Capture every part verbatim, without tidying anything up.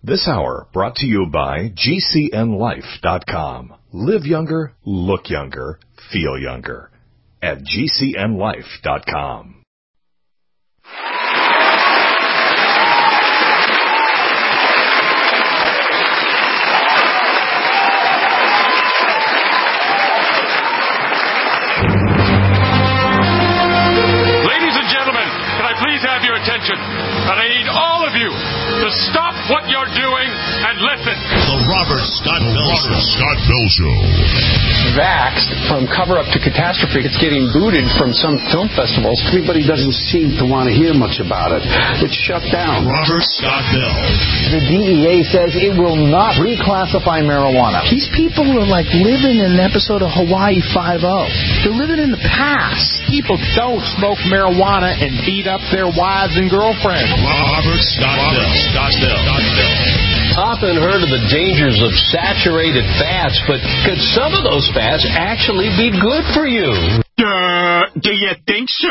This hour brought to you by G C N life dot com. Live younger, look younger, feel younger at G C N life dot com. Ladies and gentlemen, can I please have your attention? And I need all of you to stop what you're doing and listen. The Robert Scott Bell Show. Robert Scott Bell Show. Vaxxed from cover-up to catastrophe. It's getting booted from some film festivals. Everybody doesn't seem to want to hear much about it. It's shut down. Robert Scott Bell. The D E A says it will not reclassify marijuana. These people are like living in an episode of Hawaii Five-O. They're living in the past. People don't smoke marijuana and beat up their wives and girlfriends. Robert Scott Bell. Scott Bell. Scott Bell. Often heard of the dangers of saturated fats, but could some of those fats actually be good for you? Uh, do you think so?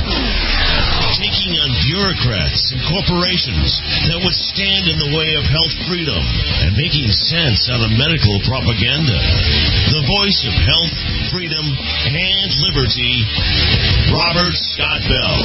Taking on bureaucrats and corporations that would stand in the way of health freedom and making sense out of medical propaganda. The voice of health, freedom, and liberty, Robert Scott Bell.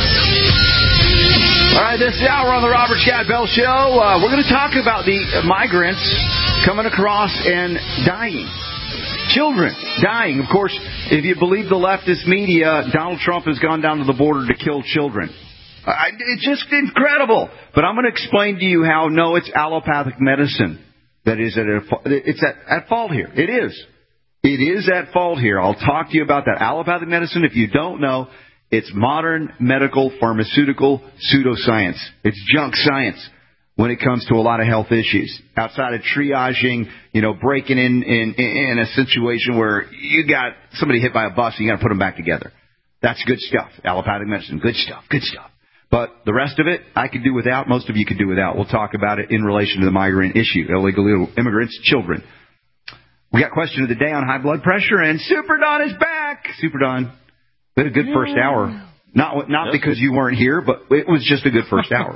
All right, this hour on the Robert Scott Bell Show, uh, we're going to talk about the migrants coming across and dying. Children dying. Of course, if you believe the leftist media, Donald Trump has gone down to the border to kill children. I, it's just incredible. But I'm going to explain to you how, no, it's allopathic medicine that is at, a, it's at, at fault here. It is. It is at fault here. I'll talk to you about that. Allopathic medicine, if you don't know, it's modern medical pharmaceutical pseudoscience. It's junk science when it comes to a lot of health issues. Outside of triaging, you know, breaking in in, in a situation where you got somebody hit by a bus and you got to put them back together. That's good stuff. Allopathic medicine, good stuff, good stuff. But the rest of it, I could do without. Most of you could do without. We'll talk about it in relation to the migrant issue, illegal immigrants, children. We got question of the day on high blood pressure, and Super Don is back. Super Don. We had a good yeah. first hour. Not not That's because good. You weren't here, but it was just a good first hour.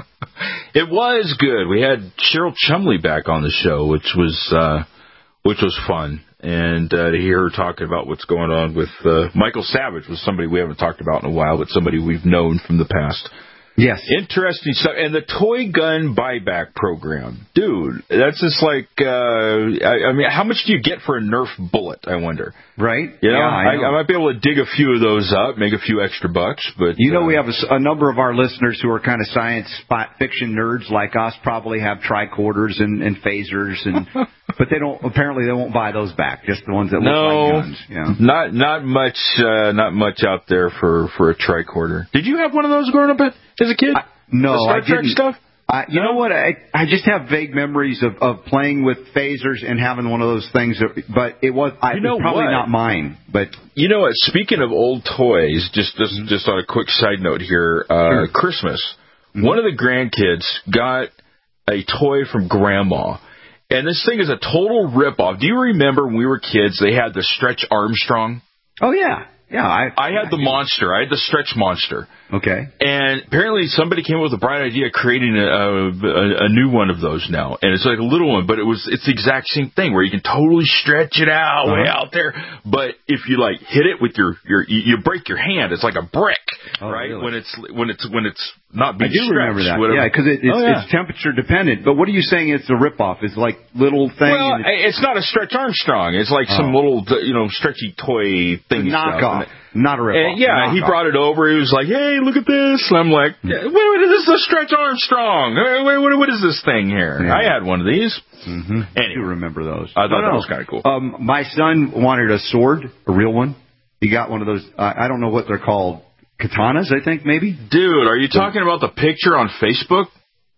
It was good. We had Cheryl Chumley back on the show, which was uh, which was fun. And uh, to hear her talking about what's going on with uh, Michael Savage was somebody we haven't talked about in a while, but somebody we've known from the past. Yes. Interesting stuff. And the toy gun buyback program. Dude, that's just like, uh, I, I mean, how much do you get for a Nerf bullet, I wonder? Right? You know, yeah, I, know. I, I might be able to dig a few of those up, make a few extra bucks. But You know, uh, we have a, a number of our listeners who are kind of science fiction nerds like us probably have tricorders and, and phasers, and but they don't, apparently they won't buy those back, just the ones that look no, like guns. Yeah. Not, not much, uh, not much out there for, for a tricorder. Did you have one of those growing up as a kid? I, no, the Star I Trek didn't. Stuff? I, you no? know what? I I just have vague memories of, of playing with phasers and having one of those things. That, but it was, I, you know it was probably what? not mine. But you know what? Speaking of old toys, just just, mm-hmm. just on a quick side note here, uh, sure. Christmas. Mm-hmm. One of the grandkids got a toy from Grandma. And this thing is a total ripoff. Do you remember when we were kids, they had the Stretch Armstrong? Oh, yeah. Yeah, I, I had the monster. I had the Stretch Monster. Okay. And apparently somebody came up with a bright idea of creating a, a, a new one of those now. And it's like a little one, but it was it's the exact same thing where you can totally stretch it out uh-huh. way out there. But if you like hit it with your, your you, you break your hand, it's like a brick, oh, right? Really? When it's when it's when it's not being I do stretched. remember that. Whatever. Yeah, because it, it's, oh, yeah. it's temperature dependent. But what are you saying? It's a ripoff? It's like little thing. Well, it's, it's not a Stretch Armstrong. It's like oh. some little you know stretchy toy thing. Knockoff. Not a ripoff. And yeah, he brought it over. He was like, "Hey, look at this." And I'm like, "Wait, wait, this is a Stretch Armstrong. Wait, what, what is this thing here?" Yeah. I had one of these. Mm-hmm. Anyway, I do remember those. I thought no, that no. was kind of cool. Um, my son wanted a sword, a real one. He got one of those. Uh, I don't know what they're called. Katanas, I think, maybe. Dude, are you talking about the picture on Facebook?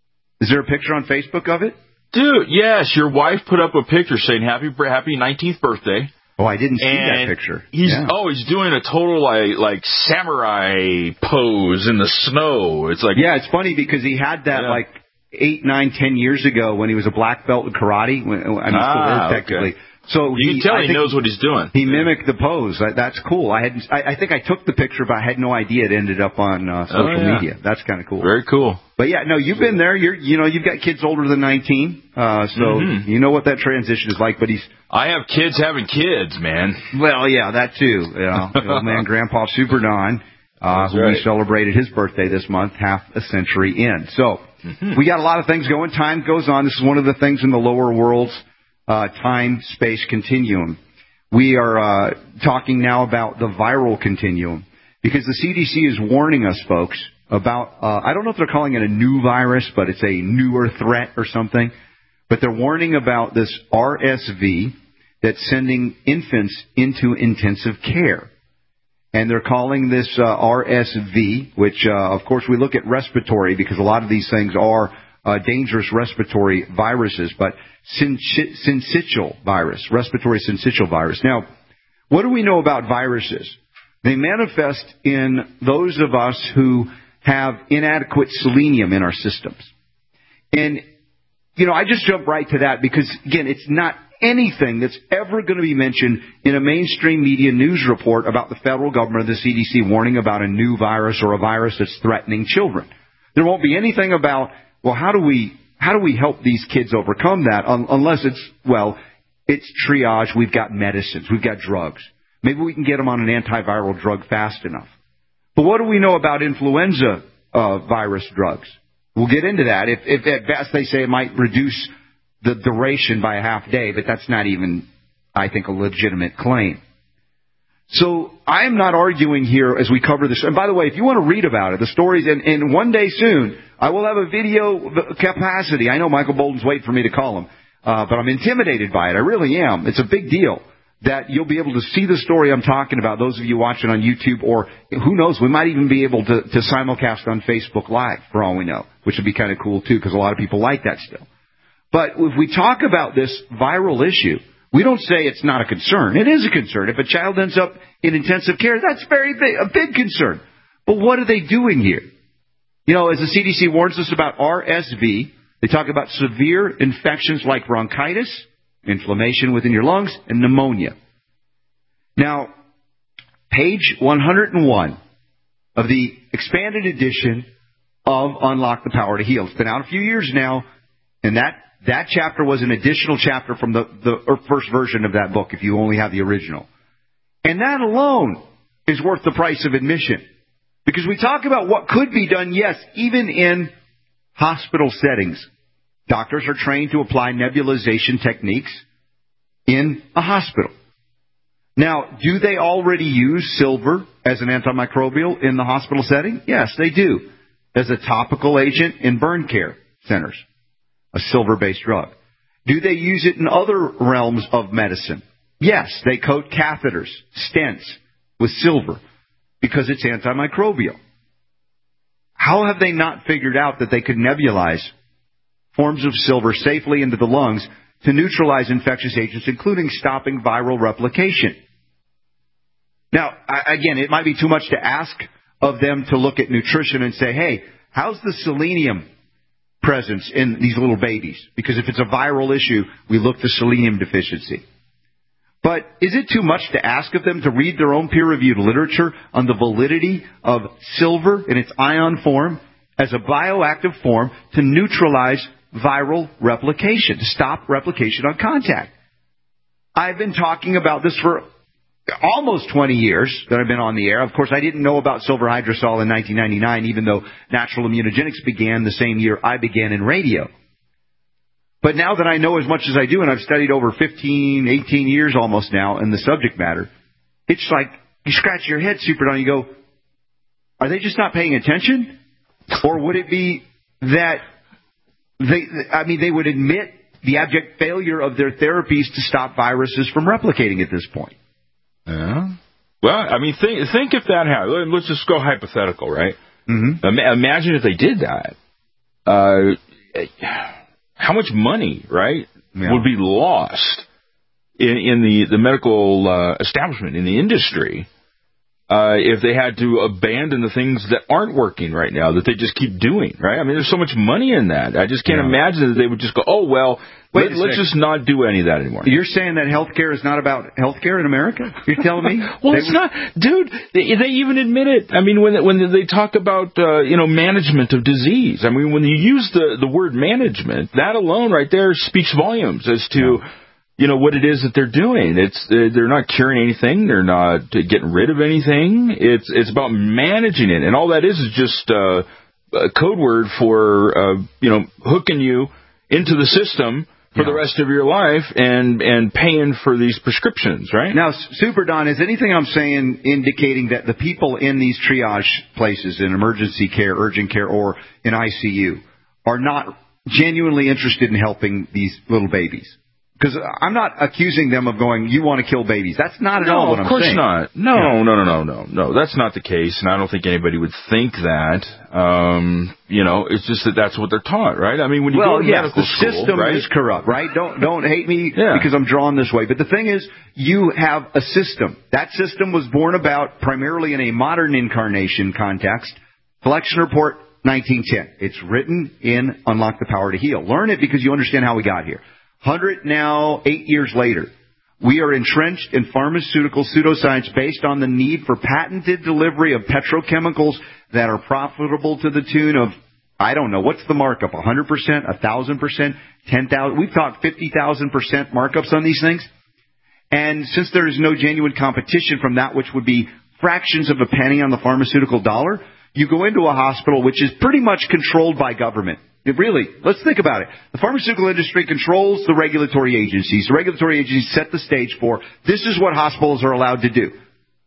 Is there a picture on Facebook of it? Dude, yes. Your wife put up a picture saying happy happy nineteenth birthday. Oh, I didn't see and that picture. He's yeah. oh, he's doing a total like like samurai pose in the snow. It's like yeah, it's funny because he had that yeah. like eight, nine, ten years ago when he was a black belt in karate. When, I mean, ah, still is technically. Okay. So you he, can tell I he think knows what he's doing. He mimicked the pose. That's cool. I had, I, I think I took the picture, but I had no idea it ended up on uh, social oh, yeah. media. That's kind of cool. Very cool. But yeah, no, you've been there. You're, you know, you've got kids older than nineteen, uh, so mm-hmm. you know what that transition is like. But he's. I have kids having kids, man. Well, yeah, that too. You know, the old man, Grandpa Super Don, uh, who right. we celebrated his birthday this month, half a century in. So mm-hmm. we got a lot of things going. Time goes on. This is one of the things in the lower world's uh, time-space continuum. We are uh, talking now about the viral continuum because the C D C is warning us, folks, about, uh, I don't know if they're calling it a new virus, but it's a newer threat or something. But they're warning about this R S V that's sending infants into intensive care. And they're calling this uh, R S V, which, uh, of course, we look at respiratory because a lot of these things are uh, dangerous respiratory viruses, but syncytial virus, respiratory syncytial virus. Now, what do we know about viruses? They manifest in those of us who have inadequate selenium in our systems. And, you know, I just jump right to that because, again, it's not anything that's ever going to be mentioned in a mainstream media news report about the federal government or the C D C warning about a new virus or a virus that's threatening children. There won't be anything about, well, how do we how do we help these kids overcome that un- unless it's, well, it's triage, we've got medicines, we've got drugs. Maybe we can get them on an antiviral drug fast enough. But what do we know about influenza uh, virus drugs? We'll get into that. If, if at best they say it might reduce the duration by a half day, but that's not even, I think, a legitimate claim. So I am not arguing here as we cover this. And by the way, if you want to read about it, the stories, and, and one day soon, I will have a video capacity. I know Michael Bolden's waiting for me to call him, uh, but I'm intimidated by it. I really am. It's a big deal that you'll be able to see the story I'm talking about, those of you watching on YouTube, or who knows, we might even be able to, to simulcast on Facebook Live, for all we know, which would be kind of cool, too, because a lot of people like that still. But if we talk about this viral issue, we don't say it's not a concern. It is a concern. If a child ends up in intensive care, that's very big, a big concern. But what are they doing here? You know, as the C D C warns us about R S V, they talk about severe infections like bronchitis, inflammation within your lungs, and pneumonia. Now, page one hundred one of the expanded edition of Unlock the Power to Heal. It's been out a few years now, and that That chapter was an additional chapter from the, the first version of that book, if you only have the original. And that alone is worth the price of admission. Because we talk about what could be done, yes, even in hospital settings. Doctors are trained to apply nebulization techniques in a hospital. Now, do they already use silver as an antimicrobial in the hospital setting? Yes, they do. As a topical agent in burn care centers. A silver-based drug. Do they use it in other realms of medicine? Yes, they coat catheters, stents, with silver because it's antimicrobial. How have they not figured out that they could nebulize forms of silver safely into the lungs to neutralize infectious agents, including stopping viral replication? Now, again, it might be too much to ask of them to look at nutrition and say, hey, how's the selenium presence in these little babies? Because if it's a viral issue, we look to selenium deficiency. But is it too much to ask of them to read their own peer-reviewed literature on the validity of silver in its ion form as a bioactive form to neutralize viral replication, to stop replication on contact? I've been talking about this for almost twenty years that I've been on the air. Of course, I didn't know about silver hydrosol in nineteen ninety-nine, even though natural immunogenics began the same year I began in radio. But now that I know as much as I do, and I've studied over fifteen, eighteen years almost now in the subject matter, it's like you scratch your head, Super Don, you go, are they just not paying attention? Or would it be that they, I mean, they would admit the abject failure of their therapies to stop viruses from replicating at this point? Yeah. Well, I mean, think think if that happened. Let's just go hypothetical, right? Mm-hmm. Imagine if they did that. Uh, how much money, right, yeah. would be lost in, in the, the medical uh, establishment, in the industry, uh, if they had to abandon the things that aren't working right now, that they just keep doing, right? I mean, there's so much money in that. I just can't yeah. imagine that they would just go, oh, well, Wait Let, let's just not do any of that anymore. You're saying that healthcare is not about healthcare in America? You're telling me? well, it's would... not, dude. They, they even admit it. I mean, when when they talk about uh, you know management of disease, I mean, when you use the the word management, that alone right there speaks volumes as to yeah. you know what it is that they're doing. It's uh, they're not curing anything. They're not getting rid of anything. It's it's about managing it, and all that is is just uh, a code word for uh, you know hooking you into the system for yeah. the rest of your life and and paying for these prescriptions, right? Now, Super Don, is anything I'm saying indicating that the people in these triage places, in emergency care, urgent care, or in I C U, are not genuinely interested in helping these little babies? Because I'm not accusing them of going, you want to kill babies. That's not at no, all what I'm saying. No, of course not. No, yeah. no, no, no, no, no. That's not the case, and I don't think anybody would think that. Um, you know, it's just that that's what they're taught, right? I mean, when you well, go to yes, medical the school, system right? is corrupt, right? Don't don't hate me yeah. because I'm drawn this way. But the thing is, you have a system. That system was born about primarily in a modern incarnation context. Collection Report nineteen ten. It's written in Unlock the Power to Heal. Learn it because you understand how we got here. Hundred now, eight years later, we are entrenched in pharmaceutical pseudoscience based on the need for patented delivery of petrochemicals that are profitable to the tune of, I don't know, what's the markup? one hundred percent, one thousand percent, ten thousand? We've talked fifty thousand percent markups on these things. And since there is no genuine competition from that which would be fractions of a penny on the pharmaceutical dollar, you go into a hospital which is pretty much controlled by government. It really, let's think about it. The pharmaceutical industry controls the regulatory agencies. The regulatory agencies set the stage for this is what hospitals are allowed to do.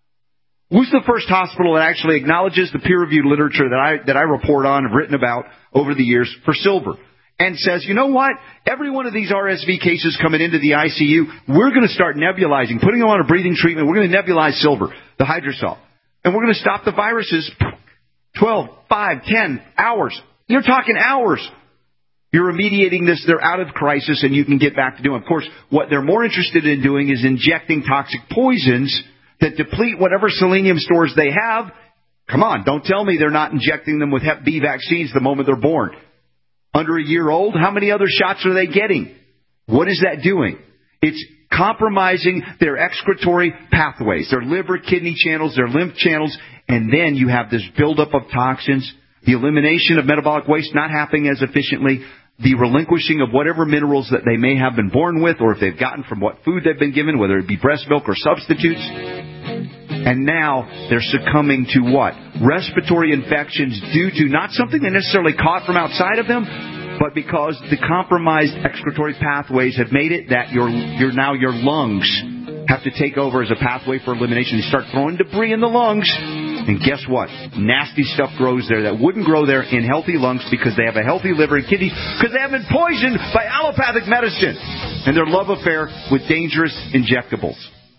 Who's the first hospital that actually acknowledges the peer-reviewed literature that I that I report on and have written about over the years for silver and says, you know what? Every one of these R S V cases coming into the I C U, we're going to start nebulizing, putting them on a breathing treatment. We're going to nebulize silver, the hydrosol. And we're going to stop the viruses twelve, five, ten hours. You're talking hours. You're remediating this. They're out of crisis, and you can get back to doing it. Of course, what they're more interested in doing is injecting toxic poisons that deplete whatever selenium stores they have. Come on, don't tell me they're not injecting them with Hep B vaccines the moment they're born. Under a year old, how many other shots are they getting? What is that doing? It's compromising their excretory pathways, their liver, kidney channels, their lymph channels, and then you have this buildup of toxins. The elimination of metabolic waste not happening as efficiently, the relinquishing of whatever minerals that they may have been born with or if they've gotten from what food they've been given, whether it be breast milk or substitutes. And now they're succumbing to what? Respiratory infections due to not something they necessarily caught from outside of them, but because the compromised excretory pathways have made it that your, your now your lungs have to take over as a pathway for elimination. They start throwing debris in the lungs. And guess what? Nasty stuff grows there that wouldn't grow there in healthy lungs because they have a healthy liver and kidneys because they have been poisoned by allopathic medicine and their love affair with dangerous injectables.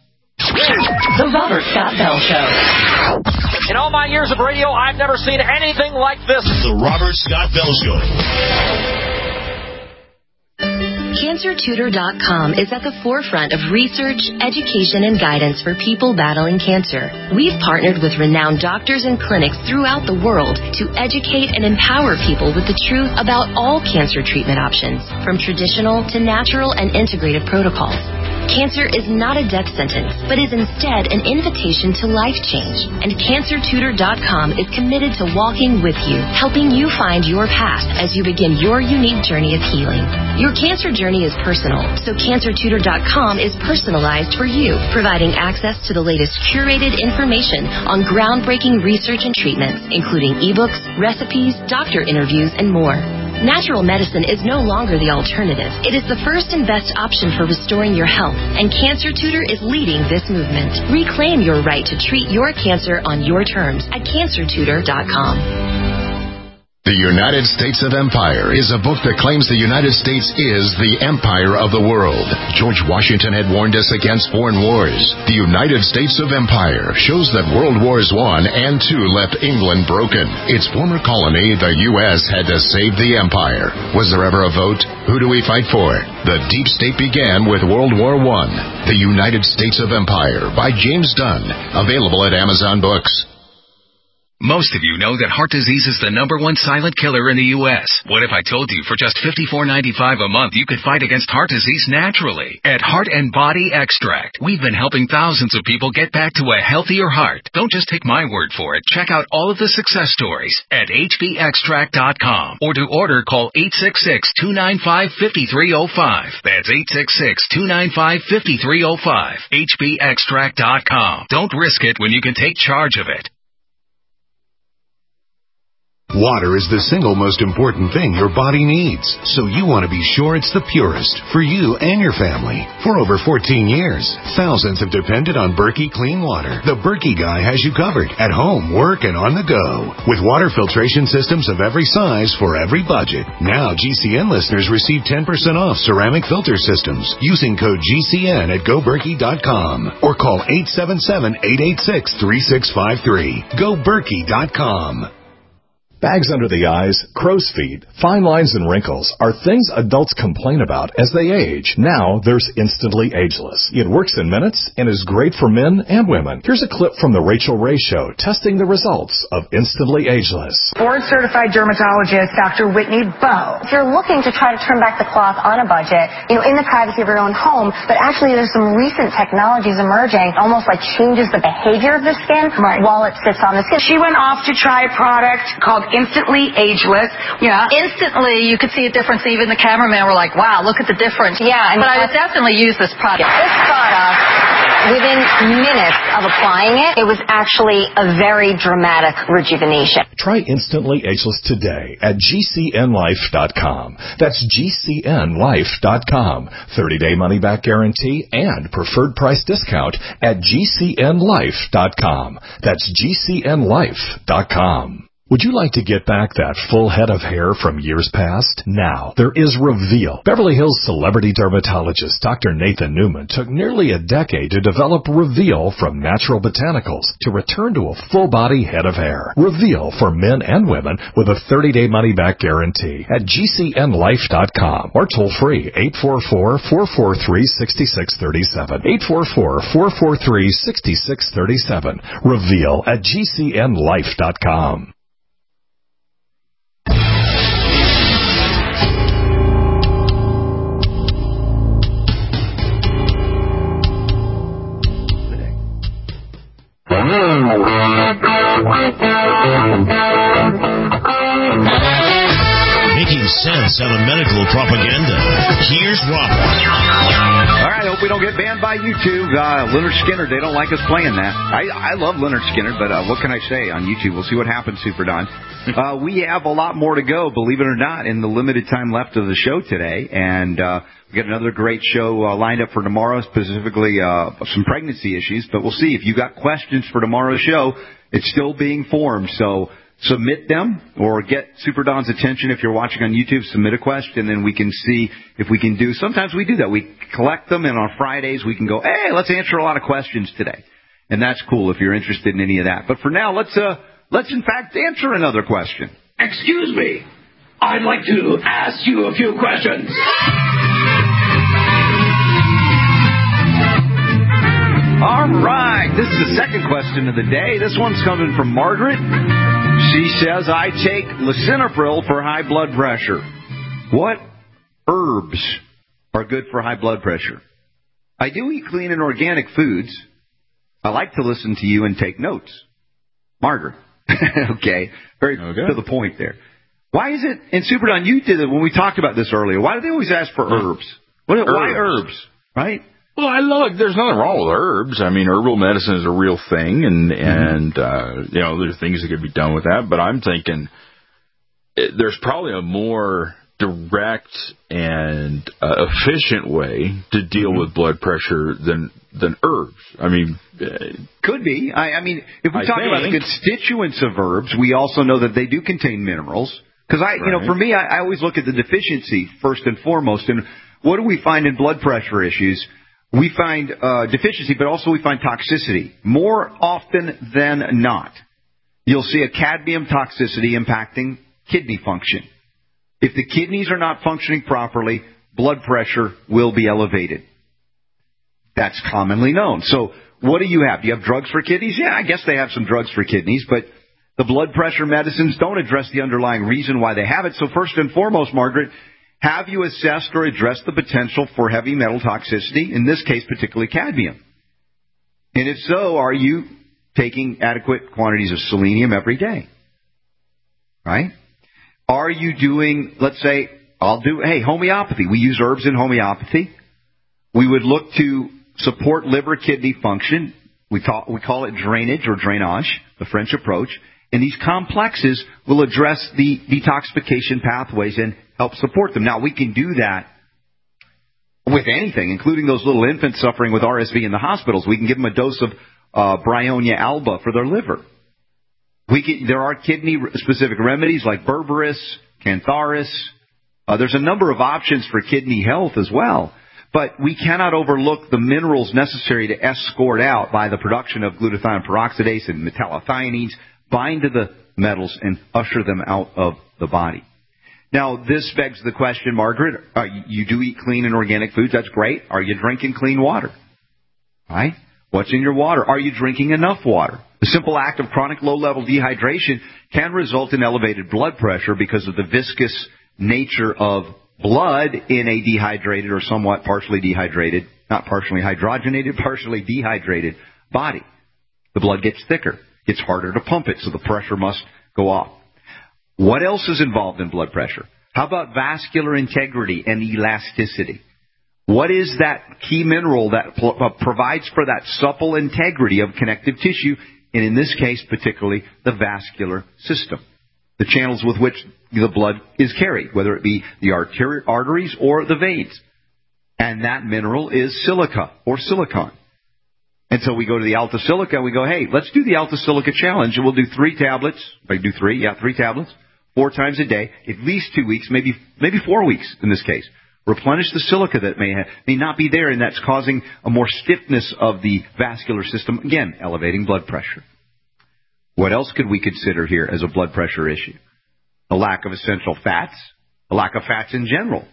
The Robert Scott Bell Show. In all my years of radio, I've never seen anything like this. The Robert Scott Bell Show. Cancer Tutor dot com is at the forefront of research, education, and guidance for people battling cancer. We've partnered with renowned doctors and clinics throughout the world to educate and empower people with the truth about all cancer treatment options, from traditional to natural and integrated protocols. Cancer is not a death sentence, but is instead an invitation to life change. And Cancer Tutor dot com is committed to walking with you, helping you find your path as you begin your unique journey of healing. Your cancer journey is personal, so Cancer Tutor dot com is personalized for you, providing access to the latest curated information on groundbreaking research and treatments, including ebooks, recipes, doctor interviews, and more. Natural medicine is no longer the alternative. It is the first and best option for restoring your health, and Cancer Tutor is leading this movement. Reclaim your right to treat your cancer on your terms at Cancer Tutor dot com. The United States of Empire is a book that claims the United States is the empire of the world. George Washington had warned us against foreign wars. The United States of Empire shows that World Wars One and Two left England broken. Its former colony, the U S, had to save the empire. Was there ever a vote? Who do we fight for? The deep state began with World War One. The United States of Empire by James Dunn. Available at Amazon Books. Most of you know that heart disease is the number one silent killer in the U S What if I told you for just fifty-four ninety-five a month you could fight against heart disease naturally? At Heart and Body Extract, we've been helping thousands of people get back to a healthier heart. Don't just take my word for it. Check out all of the success stories at H B extract dot com. Or to order, call eight six six, two nine five, five three zero five. That's eight six six, two nine five, five three zero five. H B extract dot com. Don't risk it when you can take charge of it. Water is the single most important thing your body needs, so you want to be sure it's the purest for you and your family. For over fourteen years, thousands have depended on Berkey Clean Water. The Berkey guy has you covered at home, work, and on the go. With water filtration systems of every size for every budget. Now G C N listeners receive ten percent off ceramic filter systems using code G C N at go berkey dot com or call eight seven seven, eight eight six, three six five three. go berkey dot com. Bags under the eyes, crow's feet, fine lines and wrinkles are things adults complain about as they age. Now there's Instantly Ageless. It works in minutes and is great for men and women. Here's a clip from the Rachel Ray Show testing the results of Instantly Ageless. Board-certified dermatologist Doctor Whitney Bowe. If you're looking to try to turn back the clock on a budget, you know, in the privacy of your own home, but actually there's some recent technologies emerging, almost like changes the behavior of the skin right. while it sits on the skin. She went off to try a product called Instantly Ageless. Yeah. Instantly, you could see a difference. Even the cameraman were like, wow, look at the difference. Yeah. I mean, but I would definitely use this product. This product, within minutes of applying it, it was actually a very dramatic rejuvenation. Try Instantly Ageless today at G C N life dot com. That's G C N life dot com. thirty-day money-back guarantee and preferred price discount at G C N life dot com. That's G C N life dot com. Would you like to get back that full head of hair from years past? Now, there is Reveal. Beverly Hills celebrity dermatologist Doctor Nathan Newman took nearly a decade to develop Reveal from natural botanicals to return to a full-body head of hair. Reveal for men and women with a thirty-day money-back guarantee at G C N life dot com or toll-free eight four four, four four three, six six three seven. eight four four, four four three, six six three seven. Reveal at G C N life dot com. Making sense out of medical propaganda. Here's Robert. All right, I hope we don't get banned by YouTube. Uh, Leonard Skinner, they don't like us playing that. I, I love Leonard Skinner, but uh, what can I say on YouTube? We'll see what happens, Super Don. Uh, we have a lot more to go, believe it or not, in the limited time left of the show today. And uh, we got another great show uh, lined up for tomorrow, specifically uh, some pregnancy issues. But we'll see. If you got questions for tomorrow's show, it's still being formed. So submit them or get Super Don's attention if you're watching on YouTube. Submit a question, and we can see if we can do. Sometimes we do that. We collect them, and on Fridays we can go, hey, let's answer a lot of questions today. And that's cool if you're interested in any of that. But for now, let's uh, let's in fact answer another question. Excuse me. I'd like to ask you a few questions. All right. This is the second question of the day. This one's coming from Margaret. She says, I take lisinopril for high blood pressure. What herbs are good for high blood pressure? I do eat clean and organic foods. I like to listen to you and take notes. Margaret. Okay. Very okay. To the point there. Why is it, and Super Don, you did it when we talked about this earlier. Why do they always ask for herbs? What, herbs. Why herbs? Right? Well, I love, there's nothing wrong with herbs. I mean, herbal medicine is a real thing, and, and uh, you know, there's things that could be done with that. But I'm thinking it, there's probably a more direct and uh, efficient way to deal mm-hmm. with blood pressure than than herbs. I mean, uh, could be. I, I mean, if we I talk think. about the constituents of herbs, we also know that they do contain minerals. Because I, you know, for me, I, I always look at the deficiency first and foremost. And what do we find in blood pressure issues? We find uh, deficiency, but also we find toxicity. More often than not, you'll see a cadmium toxicity impacting kidney function. If the kidneys are not functioning properly, blood pressure will be elevated. That's commonly known. So what do you have? Do you have drugs for kidneys? Yeah, I guess they have some drugs for kidneys, but the blood pressure medicines don't address the underlying reason why they have it. So first and foremost, Margaret, have you assessed or addressed the potential for heavy metal toxicity, in this case particularly cadmium? And if so, are you taking adequate quantities of selenium every day? Right? Are you doing, let's say, I'll do, hey, homeopathy. We use herbs in homeopathy. We would look to support liver-kidney function. We, talk, we call it drainage or drainage, the French approach. And these complexes will address the detoxification pathways and help support them. Now, we can do that with anything, including those little infants suffering with R S V in the hospitals. We can give them a dose of uh, Bryonia alba for their liver. We can, there are kidney-specific remedies like berberis, cantharis. Uh, there's a number of options for kidney health as well. But we cannot overlook the minerals necessary to escort out by the production of glutathione peroxidase and metallothioneins, bind to the metals, and usher them out of the body. Now, this begs the question, Margaret, uh, you do eat clean and organic foods. That's great. Are you drinking clean water? Right? What's in your water? Are you drinking enough water? The simple act of chronic low-level dehydration can result in elevated blood pressure because of the viscous nature of blood in a dehydrated or somewhat partially dehydrated, not partially hydrogenated, partially dehydrated body. The blood gets thicker. It's harder to pump it, so the pressure must go off. What else is involved in blood pressure? How about vascular integrity and elasticity? What is that key mineral that pl- uh, provides for that supple integrity of connective tissue, and in this case, particularly the vascular system, the channels with which the blood is carried, whether it be the arteri- arteries or the veins? And that mineral is silica or silicon. And so we go to the Alta Silica and we go, hey, let's do the Alta Silica challenge, and we'll do three tablets. If I do three, yeah, three tablets, four times a day, at least two weeks, maybe maybe four weeks in this case. Replenish the silica that may have, may not be there, and that's causing a more stiffness of the vascular system, again, elevating blood pressure. What else could we consider here as a blood pressure issue? A lack of essential fats, a lack of fats in general.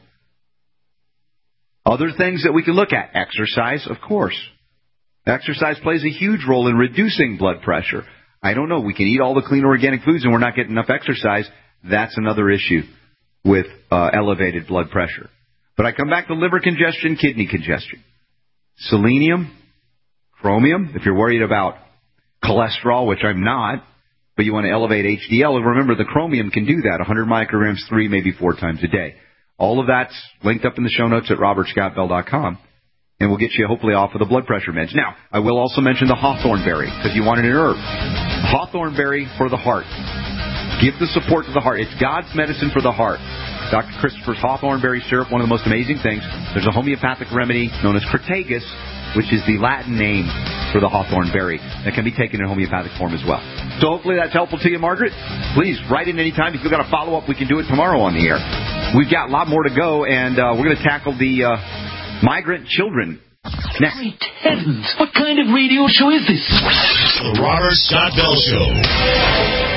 Other things that we can look at, exercise, of course. Exercise plays a huge role in reducing blood pressure. I don't know. We can eat all the clean organic foods and we're not getting enough exercise. That's another issue with uh, elevated blood pressure. But I come back to liver congestion, kidney congestion. Selenium, chromium, if you're worried about cholesterol, which I'm not, but you want to elevate H D L, remember the chromium can do that, one hundred micrograms, three, maybe four times a day. All of that's linked up in the show notes at robert scott bell dot com. And we'll get you hopefully off of the blood pressure meds. Now, I will also mention the hawthorn berry, because you wanted an herb. Hawthorn berry for the heart. Give the support to the heart. It's God's medicine for the heart. Doctor Christopher's hawthorn berry syrup, one of the most amazing things. There's a homeopathic remedy known as Crataegus, which is the Latin name for the hawthorn berry, that can be taken in homeopathic form as well. So hopefully that's helpful to you, Margaret. Please write in anytime. If you've got a follow-up, we can do it tomorrow on the air. We've got a lot more to go, and uh, we're going to tackle the uh, migrant children next. Great heavens! What kind of radio show is this? The Robert Scott Bell Show.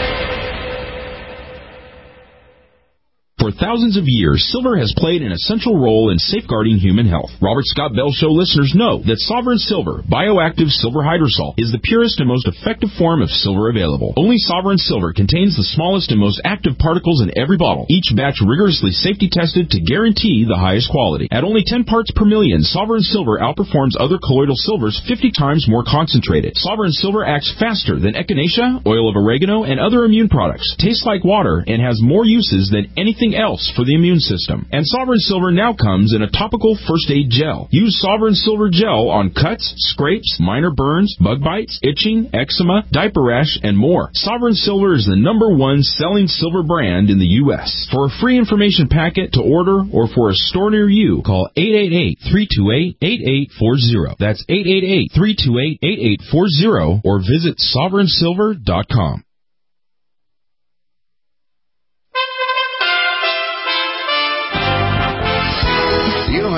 For thousands of years, silver has played an essential role in safeguarding human health. Robert Scott Bell Show listeners know that Sovereign Silver, bioactive silver hydrosol, is the purest and most effective form of silver available. Only Sovereign Silver contains the smallest and most active particles in every bottle, each batch rigorously safety tested to guarantee the highest quality. At only ten parts per million, Sovereign Silver outperforms other colloidal silvers fifty times more concentrated. Sovereign Silver acts faster than echinacea, oil of oregano, and other immune products, tastes like water, and has more uses than anything else for the immune system. And Sovereign Silver now comes in a topical first aid gel. Use Sovereign Silver gel on cuts, scrapes, minor burns, bug bites, itching, eczema, diaper rash, and more. Sovereign Silver is the number one selling silver brand in the U S For a free information packet to order or for a store near you, call eight eight eight, three two eight, eight eight four zero. That's eight eight eight, three two eight, eight eight four zero or visit sovereign silver dot com.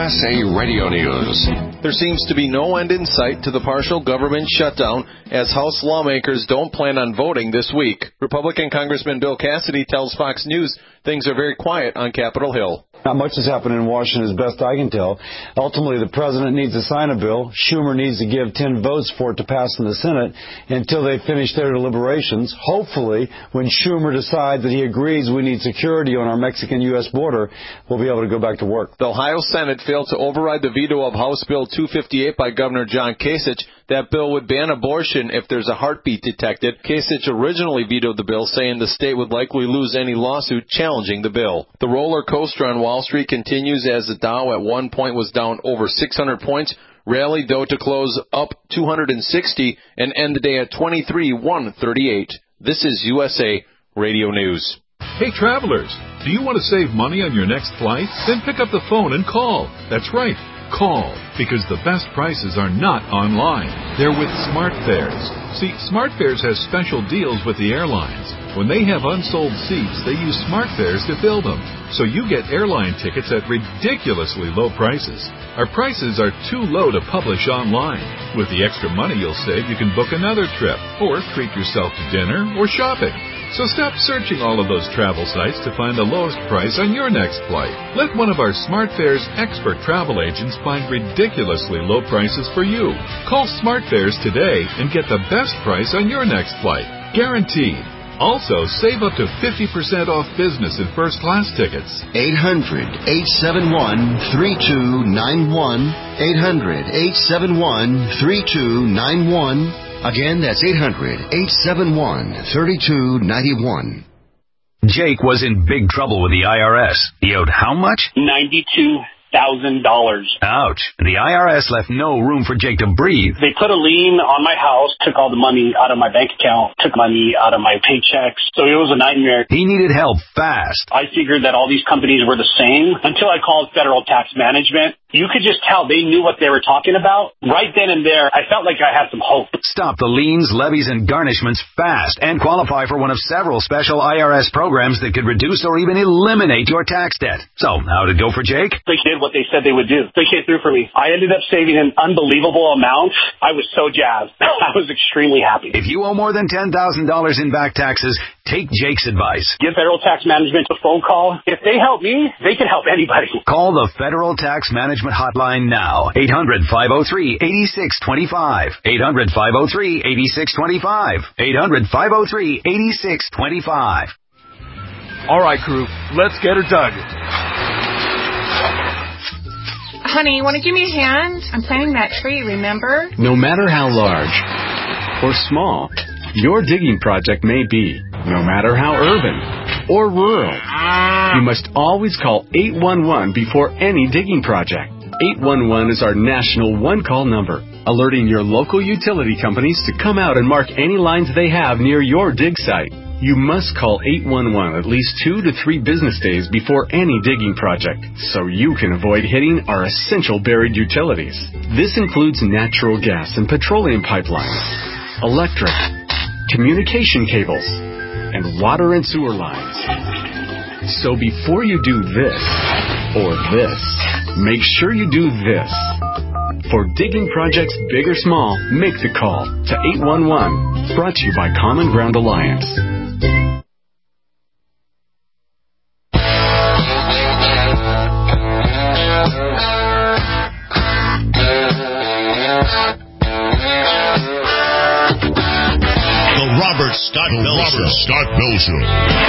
S A Radio News. There seems to be no end in sight to the partial government shutdown as House lawmakers don't plan on voting this week. Republican Congressman Bill Cassidy tells Fox News things are very quiet on Capitol Hill. Not much has happened in Washington, as best I can tell. Ultimately, the president needs to sign a bill. Schumer needs to give ten votes for it to pass in the Senate until they finish their deliberations. Hopefully, when Schumer decides that he agrees we need security on our Mexican-U S border, we'll be able to go back to work. The Ohio Senate failed to override the veto of House Bill two fifty-eight by Governor John Kasich. That bill would ban abortion if there's a heartbeat detected. Kasich originally vetoed the bill, saying the state would likely lose any lawsuit challenging the bill. The roller coaster on Wall Street continues as the Dow at one point was down over six hundred points, rallied though to close up two hundred sixty and end the day at twenty-three one thirty-eight. This is U S A Radio News. Hey travelers, do you want to save money on your next flight? Then pick up the phone and call. That's right. Call, because the best prices are not online. They're with SmartFares. See, SmartFares has special deals with the airlines. When they have unsold seats, they use SmartFares to fill them. So you get airline tickets at ridiculously low prices. Our prices are too low to publish online. With the extra money you'll save, you can book another trip, or treat yourself to dinner or shopping. So stop searching all of those travel sites to find the lowest price on your next flight. Let one of our SmartFares expert travel agents find ridiculously low prices for you. Call SmartFares today and get the best price on your next flight. Guaranteed. Also, save up to fifty percent off business and first class tickets. eight hundred, eight seven one, three two nine one. eight hundred, eight seven one, three two nine one. Again, that's eight hundred, eight seven one, three two nine one. Jake was in big trouble with the I R S. He owed how much? ninety-two thousand dollars. Ouch. The I R S left no room for Jake to breathe. They put a lien on my house, took all the money out of my bank account, took money out of my paychecks. So it was a nightmare. He needed help fast. I figured that all these companies were the same until I called Federal Tax Management. You could just tell they knew what they were talking about. Right then and there, I felt like I had some hope. Stop the liens, levies, and garnishments fast and qualify for one of several special I R S programs that could reduce or even eliminate your tax debt. So, how did it go for Jake? They did what they said they would do. They came through for me. I ended up saving an unbelievable amount. I was so jazzed. I was extremely happy. If you owe more than ten thousand dollars in back taxes, take Jake's advice. Give Federal Tax Management a phone call. If they help me, they can help anybody. Call the Federal Tax Management hotline now. eight hundred, five oh three, eight six two five. eight hundred, five oh three, eight six two five. eight hundred, five oh three, eight six two five. All right, crew, let's get her dug. Honey, you want to give me a hand? I'm planting that tree, remember? No matter how large or small your digging project may be, no matter how urban or rural, you must always call eight one one before any digging project. eight one one is our national one-call number, alerting your local utility companies to come out and mark any lines they have near your dig site. You must call eight one one at least two to three business days before any digging project, so you can avoid hitting our essential buried utilities. This includes natural gas and petroleum pipelines, electric, communication cables, and water and sewer lines. So before you do this or this, make sure you do this. For digging projects big or small, make the call to eight one one. Brought to you by Common Ground Alliance. The Robert Scott the Bell Robert Show. Scott Bell Show.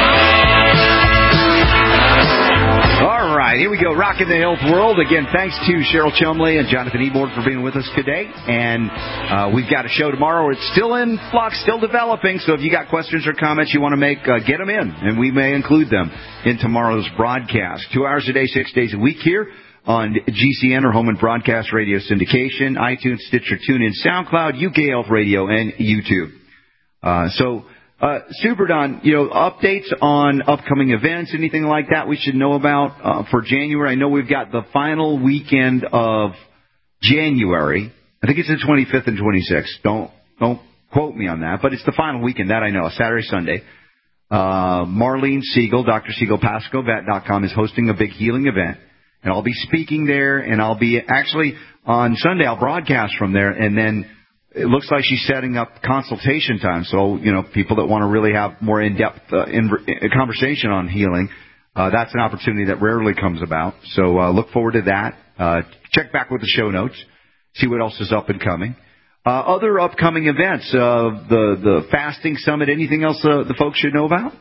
All right, here we go. Rocking the health world. Again, thanks to Cheryl Chumley and Jonathan Ebord for being with us today. And uh, we've got a show tomorrow. It's still in flux, still developing. So if you got questions or comments you want to make, uh, get them in, and we may include them in tomorrow's broadcast. Two hours a day, six days a week here on G C N, or Home and Broadcast Radio Syndication, iTunes, Stitcher, TuneIn, SoundCloud, U K Health Radio, and YouTube. Uh, so... Uh, Super Don, you know, updates on upcoming events, anything like that we should know about uh, for January. I know we've got the final weekend of January. I think it's the twenty-fifth and twenty-sixth. Don't don't quote me on that, but it's the final weekend, that I know, Saturday, Sunday. Uh, Marlene Siegel, Doctor Siegel, Pasco Vet dot com is hosting a big healing event and I'll be speaking there, and I'll be actually on Sunday, I'll broadcast from there, and then it looks like she's setting up consultation time. So, you know, people that want to really have more in-depth uh, in, in conversation on healing, uh, that's an opportunity that rarely comes about. So uh, look forward to that. Uh, check back with the show notes, see what else is up and coming. Uh, other upcoming events, uh, the, the fasting summit, anything else uh, the folks should know about?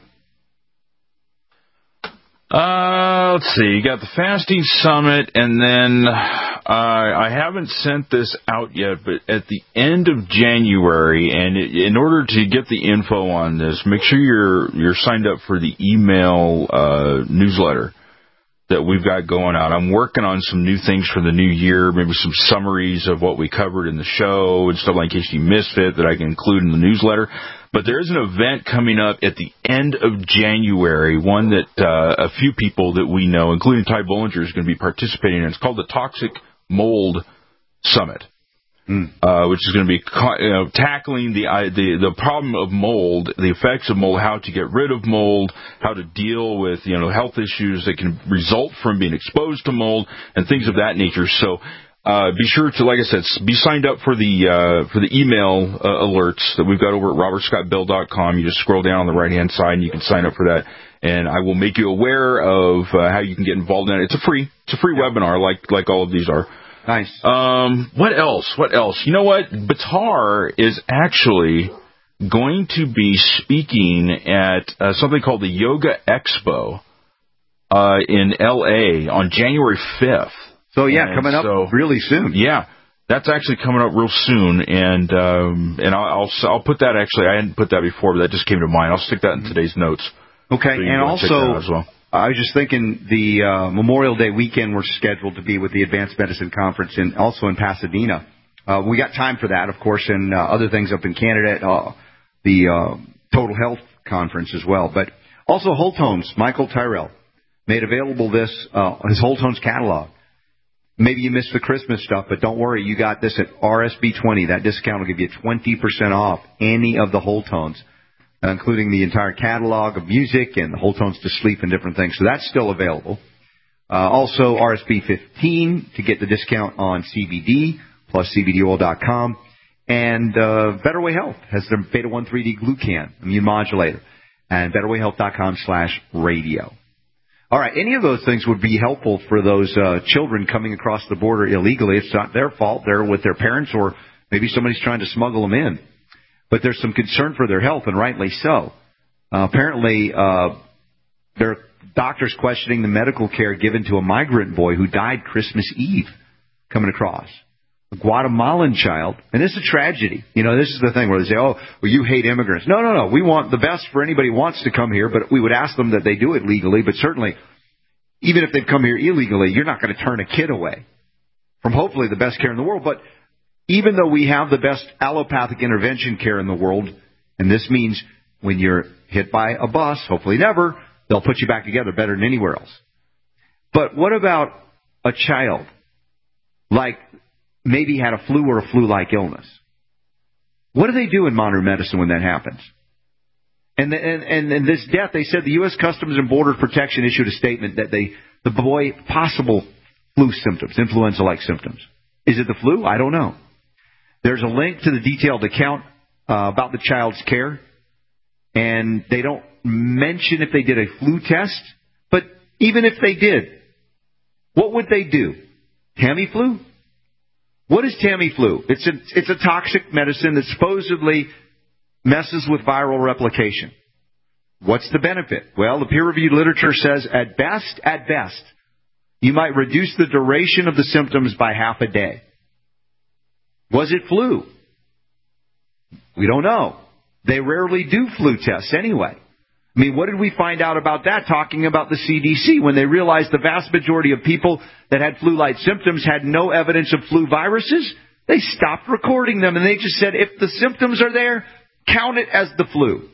Uh, let's see. You got the fasting summit, and then uh, I haven't sent this out yet, but at the end of January, and it, in order to get the info on this, make sure you're you're signed up for the email uh, newsletter that we've got going out. I'm working on some new things for the new year, maybe some summaries of what we covered in the show and stuff like in case you missed it that I can include in the newsletter. But there is an event coming up at the end of January, one that uh, a few people that we know, including Ty Bollinger, is going to be participating in. It's called the Toxic Mold Summit, mm. uh, which is going to be you know, tackling the, the the problem of mold, the effects of mold, how to get rid of mold, how to deal with you know health issues that can result from being exposed to mold, and things of that nature. So. Uh, be sure to, like I said, be signed up for the uh, for the email uh, alerts that we've got over at robert scott bell dot com. You just scroll down on the right-hand side, and you can sign up for that. And I will make you aware of uh, how you can get involved in it. It's a free, it's a free yeah. webinar, like like all of these are. Nice. Um, what else? What else? You know what? Batar is actually going to be speaking at uh, something called the Yoga Expo uh, in L A on January fifth. So, yeah, and coming up so, really soon. Yeah, that's actually coming up real soon, and um, and I'll, I'll I'll put that, actually, I hadn't put that before, but that just came to mind. I'll stick that in today's notes. Okay, so and also, as well. I was just thinking the uh, Memorial Day weekend we're scheduled to be with the Advanced Medicine Conference, and also in Pasadena. Uh, we got time for that, of course, and uh, other things up in Canada, uh, the uh, Total Health Conference as well. But also Whole Tones, Michael Tyrell, made available this, uh, his Whole Tones catalog. Maybe you missed the Christmas stuff, but don't worry. You got this at R S B twenty. That discount will give you twenty percent off any of the Whole Tones, including the entire catalog of music and the Whole Tones to Sleep and different things. So that's still available. Uh, also, R S B fifteen to get the discount on C B D, plus C B D oil dot com. And uh, Better Way Health has their Beta one three D Glucan immune modulator. And better way health dot com slash radio. All right, any of those things would be helpful for those uh, children coming across the border illegally. It's not their fault. They're with their parents, or maybe somebody's trying to smuggle them in. But there's some concern for their health, and rightly so. Uh, apparently, uh, there are doctors questioning the medical care given to a migrant boy who died Christmas Eve coming across. A Guatemalan child, and this is a tragedy. You know, this is the thing where they say, oh, well, you hate immigrants. No, no, no. We want the best for anybody who wants to come here, but we would ask them that they do it legally. But certainly, even if they've come here illegally, you're not going to turn a kid away from hopefully the best care in the world. But even though we have the best allopathic intervention care in the world, and this means when you're hit by a bus, hopefully never, they'll put you back together better than anywhere else. But what about a child like maybe had a flu or a flu-like illness? What do they do in modern medicine when that happens? And, the, and, and, and this death, they said the U S Customs and Border Protection issued a statement that they, the boy, possible flu symptoms, influenza-like symptoms. Is it the flu? I don't know. There's a link to the detailed account uh, about the child's care, and they don't mention if they did a flu test, but even if they did, what would they do? Tamiflu? What is Tamiflu? It's a, it's a toxic medicine that supposedly messes with viral replication. What's the benefit? Well, the peer-reviewed literature says at best, at best, you might reduce the duration of the symptoms by half a day. Was it flu? We don't know. They rarely do flu tests anyway. I mean, what did we find out about that talking about the C D C when they realized the vast majority of people that had flu-like symptoms had no evidence of flu viruses? They stopped recording them, and they just said, if the symptoms are there, count it as the flu.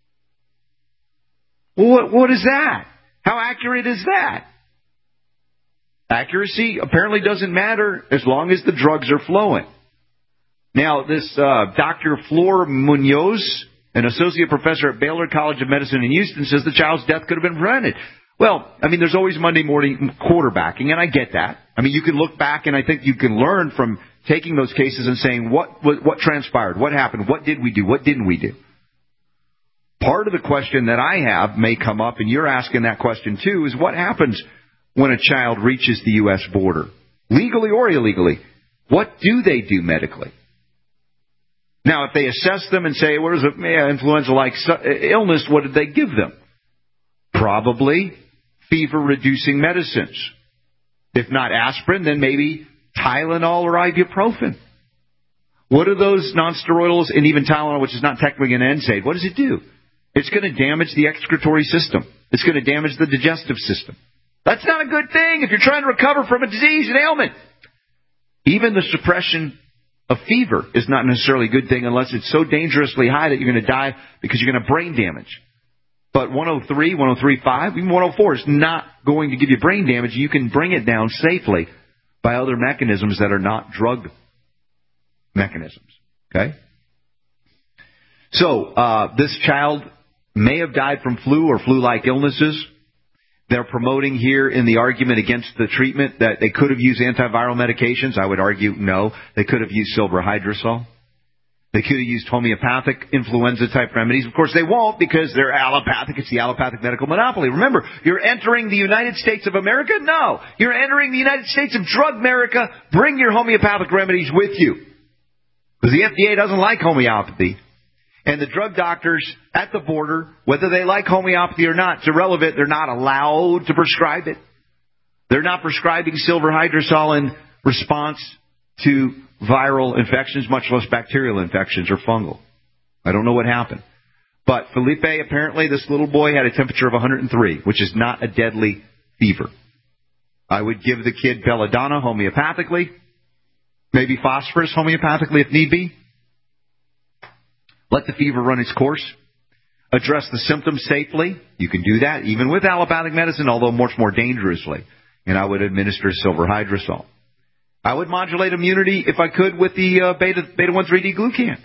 Well, what, what is that? How accurate is that? Accuracy apparently doesn't matter as long as the drugs are flowing. Now, this uh, Doctor Flor Munoz, an associate professor at Baylor College of Medicine in Houston, says the child's death could have been prevented. Well, I mean, there's always Monday morning quarterbacking, and I get that. I mean, you can look back, and I think you can learn from taking those cases and saying, what, what, what transpired? What happened? What did we do? What didn't we do? Part of the question that I have may come up, and you're asking that question too, is what happens when a child reaches the U S border, legally or illegally? What do they do medically? Now, if they assess them and say, where's a yeah, influenza-like illness, what did they give them? Probably fever-reducing medicines. If not aspirin, then maybe Tylenol or ibuprofen. What are those nonsteroidals, and even Tylenol, which is not technically an N SAID, what does it do? It's going to damage the excretory system. It's going to damage the digestive system. That's not a good thing if you're trying to recover from a disease, an ailment. Even the suppression of fever is not necessarily a good thing unless it's so dangerously high that you're going to die because you're going to have brain damage. But one oh three, one oh three point five, even one oh four is not going to give you brain damage. You can bring it down safely by other mechanisms that are not drug mechanisms. Okay? So, uh, this child may have died from flu or flu-like illnesses. They're promoting here in the argument against the treatment that they could have used antiviral medications. I would argue no. They could have used silver hydrosol. They could have used homeopathic influenza-type remedies. Of course, they won't because they're allopathic. It's the allopathic medical monopoly. Remember, you're entering the United States of America? No. You're entering the United States of Drug America. Bring your homeopathic remedies with you. Because the F D A doesn't like homeopathy. And the drug doctors at the border, whether they like homeopathy or not, it's irrelevant. They're not allowed to prescribe it. They're not prescribing silver hydrosol in response to viral infections, much less bacterial infections or fungal. I don't know what happened. But Felipe, apparently this little boy had a temperature of one hundred three, which is not a deadly fever. I would give the kid belladonna homeopathically, maybe phosphorus homeopathically if need be. Let the fever run its course. Address the symptoms safely. You can do that even with allopathic medicine, although much more dangerously. And I would administer silver hydrosol. I would modulate immunity, if I could, with the uh, beta, beta one three D glucan.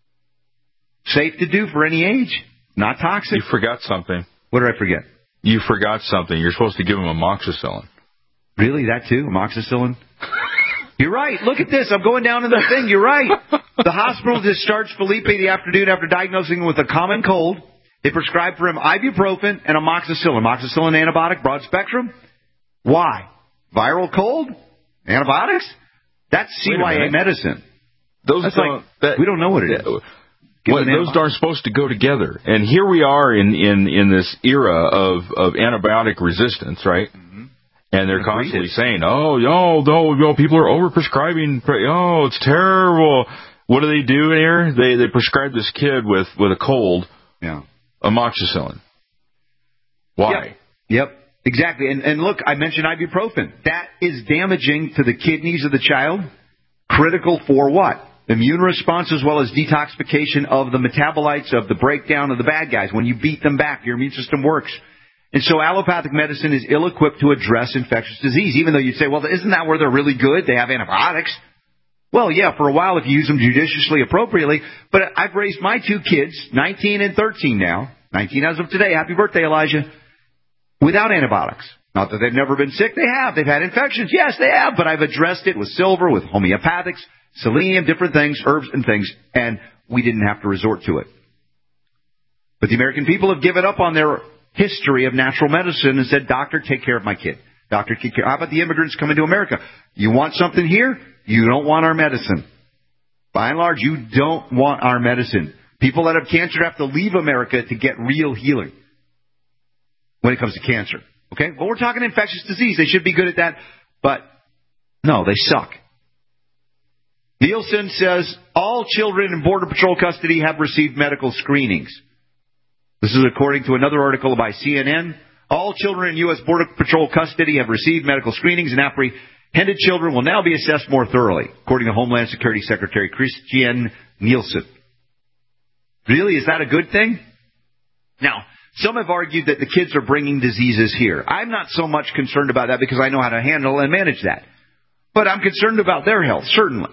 Safe to do for any age. Not toxic. You forgot something. What did I forget? You forgot something. You're supposed to give him amoxicillin. Really? That too? Amoxicillin? You're right. Look at this. I'm going down to the thing. You're right. The hospital discharged Felipe the afternoon after diagnosing him with a common cold. They prescribed for him ibuprofen and amoxicillin. Amoxicillin antibiotic, broad spectrum. Why? Viral cold? Antibiotics? That's C Y A medicine. Those That's don't, like, that, we don't know what it is. Well, those aren't supposed to go together. And here we are in, in, in this era of, of antibiotic resistance, right? Mm-hmm. And they're constantly saying, oh, yo, no, yo, people are over-prescribing. Oh, it's terrible. What do they do here? They they prescribe this kid with, with a cold, yeah, amoxicillin. Why? Yep, yep. Exactly. And, and look, I mentioned ibuprofen. That is damaging to the kidneys of the child. Critical for what? Immune response as well as detoxification of the metabolites of the breakdown of the bad guys. When you beat them back, your immune system works. And so allopathic medicine is ill-equipped to address infectious disease, even though you'd say, well, isn't that where they're really good? They have antibiotics. Well, yeah, for a while if you use them judiciously, appropriately. But I've raised my two kids, nineteen and thirteen now, nineteen as of today, happy birthday, Elijah, without antibiotics. Not that they've never been sick. They have. They've had infections. Yes, they have. But I've addressed it with silver, with homeopathics, selenium, different things, herbs and things, and we didn't have to resort to it. But the American people have given up on their history of natural medicine and said, doctor, take care of my kid. Doctor, take care. How about the immigrants coming to America? You want something here? You don't want our medicine. By and large, you don't want our medicine. People that have cancer have to leave America to get real healing when it comes to cancer. Okay? Well, we're talking infectious disease. They should be good at that. But, no, they suck. Nielsen says all children in Border Patrol custody have received medical screenings. This is according to another article by C N N. All children in U S Border Patrol custody have received medical screenings, and apprehended children will now be assessed more thoroughly, according to Homeland Security Secretary Christian Nielsen. Really? Is that a good thing? Now, some have argued that the kids are bringing diseases here. I'm not so much concerned about that because I know how to handle and manage that. But I'm concerned about their health, certainly.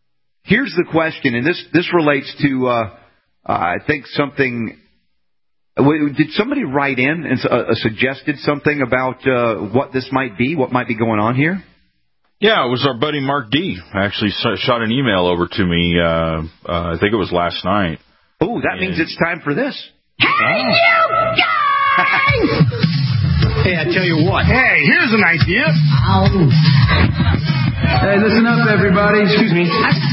Here's the question, and this, this relates to, uh, uh, I think, something Did somebody write in and uh, suggested something about uh, what this might be, what might be going on here? Yeah, it was our buddy Mark D. Actually shot an email over to me, uh, uh, I think it was last night. Oh, that and means it's time for this. Hey, you guys! Hey, I tell you what. Hey, here's an idea. Ow. Hey, listen up, everybody. Excuse me.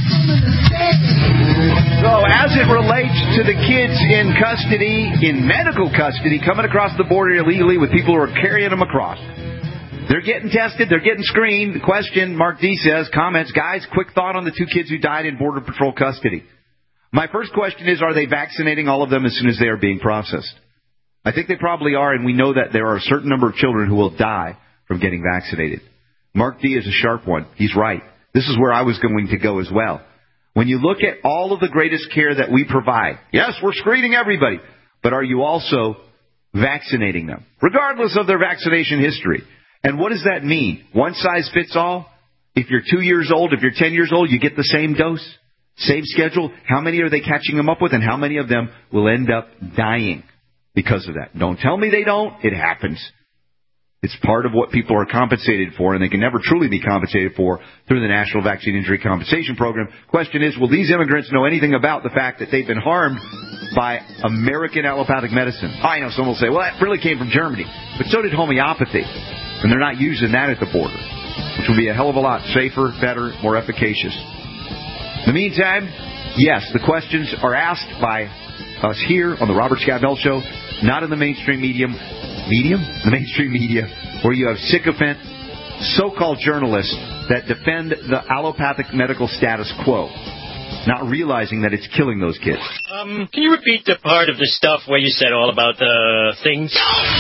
So, as it relates to the kids in custody, in medical custody, coming across the border illegally with people who are carrying them across, they're getting tested, they're getting screened. The question, Mark D says, comments, guys, quick thought on the two kids who died in Border Patrol custody. My first question is, are they vaccinating all of them as soon as they are being processed? I think they probably are, and we know that there are a certain number of children who will die from getting vaccinated. Mark D is a sharp one. He's right. This is where I was going to go as well. When you look at all of the greatest care that we provide, yes, we're screening everybody, but are you also vaccinating them, regardless of their vaccination history? And what does that mean? One size fits all? If you're two years old, if you're ten years old, you get the same dose, same schedule. How many are they catching them up with, and how many of them will end up dying because of that? Don't tell me they don't. It happens. It's part of what people are compensated for, and they can never truly be compensated for through the National Vaccine Injury Compensation Program. Question is, will these immigrants know anything about the fact that they've been harmed by American allopathic medicine? I know someone will say, well, that really came from Germany. But so did homeopathy. And they're not using that at the border, which will be a hell of a lot safer, better, more efficacious. In the meantime, yes, the questions are asked by us here on the Robert Scott Bell Show, not in the mainstream medium, medium? The mainstream media, where you have sycophant, so-called journalists that defend the allopathic medical status quo, not realizing that it's killing those kids. Um, can you repeat the part of the stuff where you said all about the things?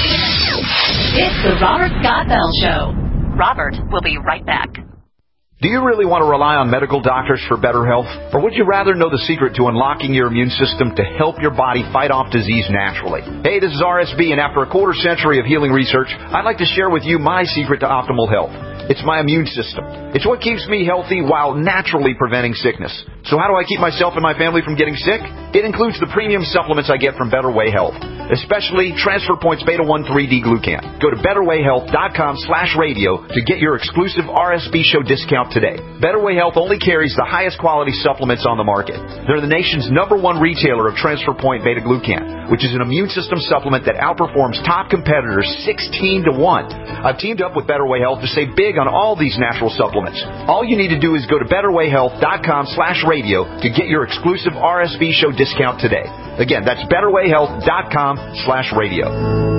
It's the Robert Scott Bell Show. Robert will be right back. Do you really want to rely on medical doctors for better health? Or would you rather know the secret to unlocking your immune system to help your body fight off disease naturally? Hey, this is R S B, and after a quarter century of healing research, I'd like to share with you my secret to optimal health. It's my immune system. It's what keeps me healthy while naturally preventing sickness. So how do I keep myself and my family from getting sick? It includes the premium supplements I get from Better Way Health, especially Transfer Points Beta one three D Glucan. Go to betterwayhealth.com slash radio to get your exclusive R S B show discount today. Better Way Health only carries the highest quality supplements on the market. They're the nation's number one retailer of Transfer Point Beta Glucan, which is an immune system supplement that outperforms top competitors sixteen to one. I've teamed up with Better Way Health to save big on all these natural supplements. All you need to do is go to betterwayhealth.com slash radio to get your exclusive R S B show discount today. Again, that's betterwayhealth.com slash radio.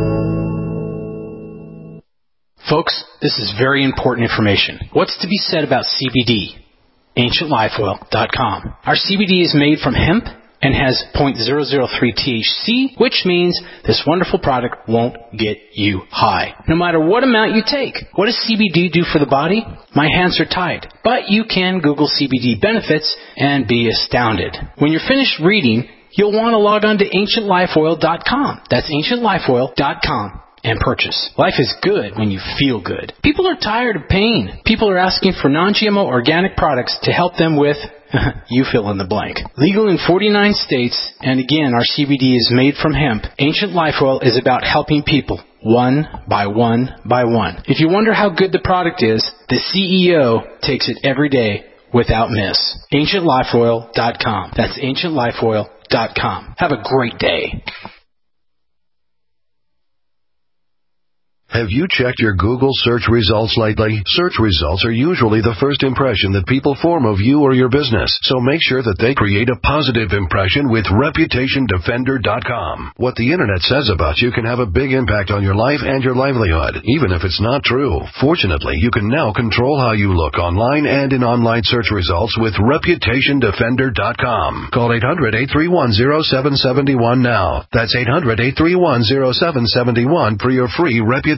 Folks, this is very important information. What's to be said about C B D? ancient life oil dot com. Our C B D is made from hemp and has zero point zero zero three T H C, which means this wonderful product won't get you high, no matter what amount you take. What does C B D do for the body? My hands are tied. But you can Google C B D benefits and be astounded. When you're finished reading, you'll want to log on to ancient life oil dot com. That's ancient life oil dot com. And purchase. Life is good when you feel good. People are tired of pain. People are asking for non G M O organic products to help them with, you fill in the blank. Legal in forty-nine states, and again, our C B D is made from hemp. Ancient Life Oil is about helping people, one by one by one. If you wonder how good the product is, the C E O takes it every day without miss. ancient life oil dot com. That's ancient life oil dot com. Have a great day. Have you checked your Google search results lately? Search results are usually the first impression that people form of you or your business, so make sure that they create a positive impression with reputation defender dot com. What the Internet says about you can have a big impact on your life and your livelihood, even if it's not true. Fortunately, you can now control how you look online and in online search results with reputation defender dot com. Call eight hundred, eight three one, zero seven seven one now. That's eight hundred, eight three one, zero seven seven one for your free Reputation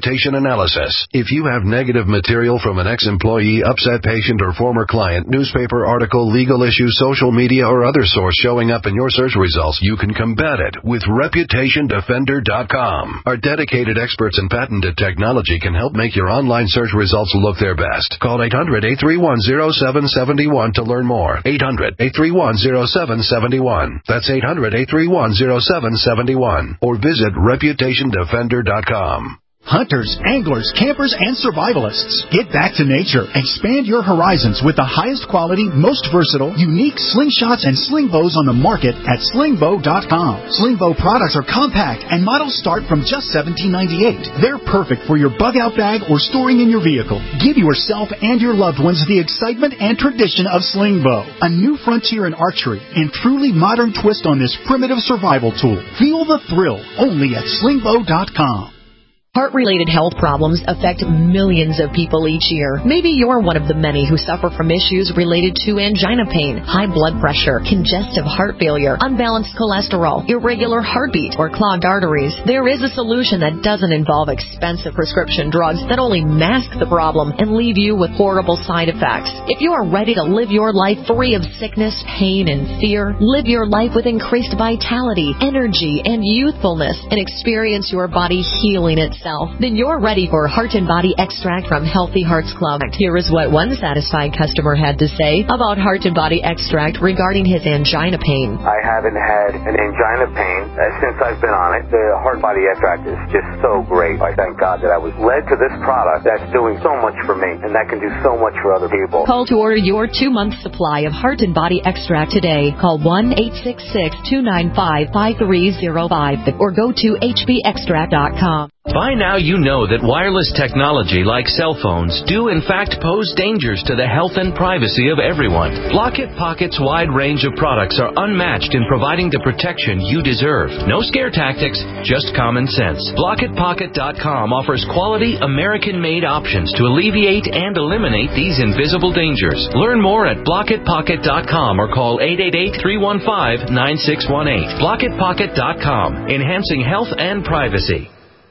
reputation analysis. If you have negative material from an ex-employee, upset patient, or former client, newspaper article, legal issue, social media, or other source showing up in your search results, you can combat it with reputation defender dot com. Our dedicated experts in patented technology can help make your online search results look their best. Call eight hundred, eight three one, zero seven seven one to learn more. eight hundred, eight three one, zero seven seven one. That's eight hundred, eight three one, zero seven seven one. Or visit reputation defender dot com. Hunters, anglers, campers, and survivalists. Get back to nature. Expand your horizons with the highest quality, most versatile, unique slingshots and sling bows on the market at sling bow dot com. Sling bow products are compact and models start from just seventeen ninety-eight. They're perfect for your bug out bag or storing in your vehicle. Give yourself and your loved ones the excitement and tradition of sling bow. A new frontier in archery and truly modern twist on this primitive survival tool. Feel the thrill only at sling bow dot com. Heart-related health problems affect millions of people each year. Maybe you're one of the many who suffer from issues related to angina pain, high blood pressure, congestive heart failure, unbalanced cholesterol, irregular heartbeat, or clogged arteries. There is a solution that doesn't involve expensive prescription drugs that only mask the problem and leave you with horrible side effects. If you are ready to live your life free of sickness, pain, and fear, live your life with increased vitality, energy, and youthfulness, and experience your body healing itself, then you're ready for Heart and Body Extract from Healthy Hearts Club. Here is what one satisfied customer had to say about Heart and Body Extract regarding his angina pain. I haven't had an angina pain uh, since I've been on it. The Heart Body Extract is just so great. I thank God that I was led to this product that's doing so much for me, and that can do so much for other people. Call to order your two-month supply of Heart and Body Extract today. Call one eight six six, two nine five, five three zero five or go to h b extract dot com. By now you know that wireless technology like cell phones do in fact pose dangers to the health and privacy of everyone. Blockit Pocket's wide range of products are unmatched in providing the protection you deserve. No scare tactics, just common sense. Blockit Pocket dot com offers quality American-made options to alleviate and eliminate these invisible dangers. Learn more at Blockit Pocket dot com or call eight eight eight, three one five, nine six one eight. Blockit Pocket dot com, enhancing health and privacy.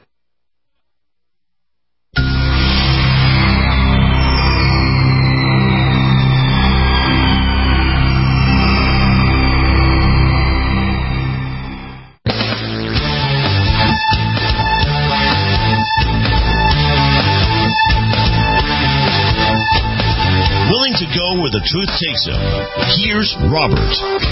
Where the truth takes him. Here's Robert.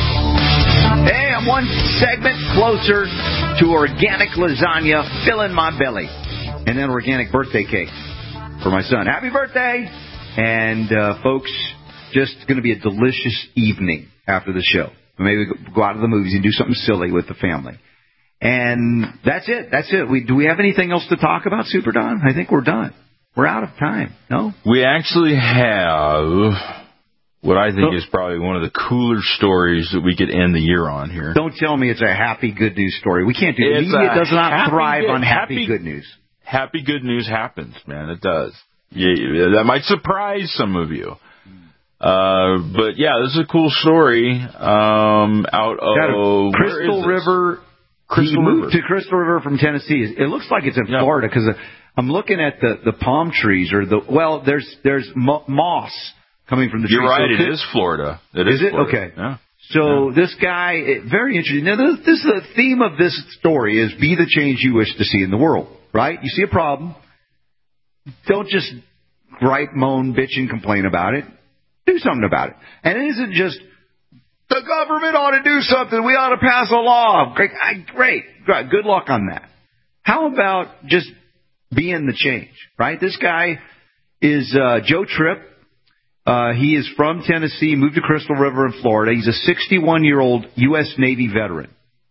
Hey, I'm one segment closer to organic lasagna filling my belly. And then organic birthday cake for my son. Happy birthday! And, uh, folks, just going to be a delicious evening after the show. Maybe go out to the movies and do something silly with the family. And that's it. That's it. We, do we have anything else to talk about, Super Don? I think we're done. We're out of time. No? We actually have what I think is probably one of the cooler stories that we could end the year on here. Don't tell me it's a happy good news story. We can't do it. Media does not thrive on happy, happy good news. Happy good news happens, man. It does. Yeah, that might surprise some of you. Uh, but yeah, this is a cool story. Um, out of Crystal River. Crystal he moved River. to Crystal River from Tennessee. It looks like it's in yeah. Florida because I'm looking at the, the palm trees or the well. There's there's moss coming from the You're trees. right. So it could, is Florida. It is, is it Florida. Okay? Yeah. So yeah. this guy, it, very interesting. Now this, this is the theme of this story: is be the change you wish to see in the world. Right? You see a problem, don't just gripe, moan, bitch, and complain about it. Do something about it. And it isn't just the government ought to do something. We ought to pass a law. Great, great, great. Good luck on that. How about just being the change? Right? This guy is uh, Joe Tripp. Uh, he is from Tennessee, moved to Crystal River in Florida. He's a sixty-one-year-old U S Navy veteran.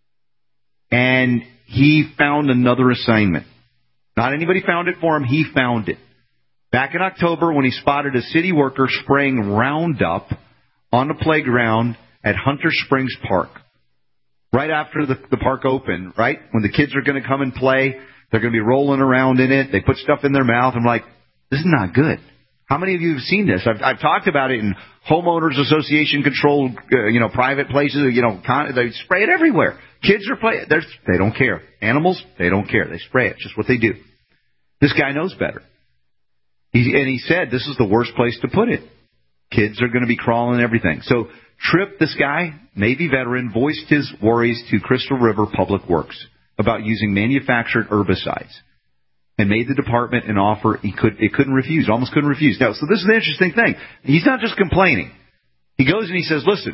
And he found another assignment. Not anybody found it for him. He found it. Back in October when he spotted a city worker spraying Roundup on the playground at Hunter Springs Park. Right after the, the park opened, right? When the kids are going to come and play, they're going to be rolling around in it. They put stuff in their mouth. I'm like, this is not good. How many of you have seen this? I've, I've talked about it in homeowners association controlled, uh, you know, private places. You know, con- they spray it everywhere. Kids are playing. They don't care. Animals, they don't care. They spray it. Just what they do. This guy knows better. He, and he said this is the worst place to put it. Kids are going to be crawling and everything. So Tripp, this guy, Navy veteran, voiced his worries to Crystal River Public Works about using manufactured herbicides and made the department an offer he could it couldn't refuse, almost couldn't refuse. Now, so this is the interesting thing. He's not just complaining. He goes and he says, listen,